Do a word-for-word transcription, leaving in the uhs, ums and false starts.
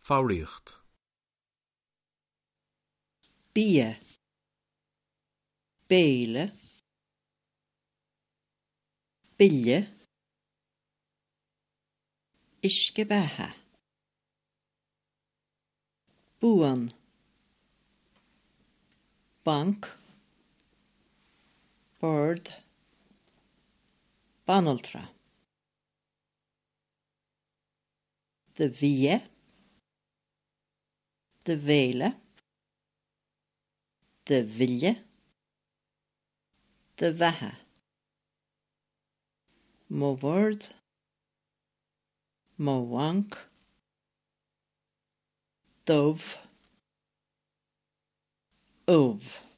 Fáríocht. Bia, béile, bille, isce beatha, buan, bank, bird, banaltra. De bhia, de bhéile, de bhille, de bheatha. Mo word, mo wank, dove, ove.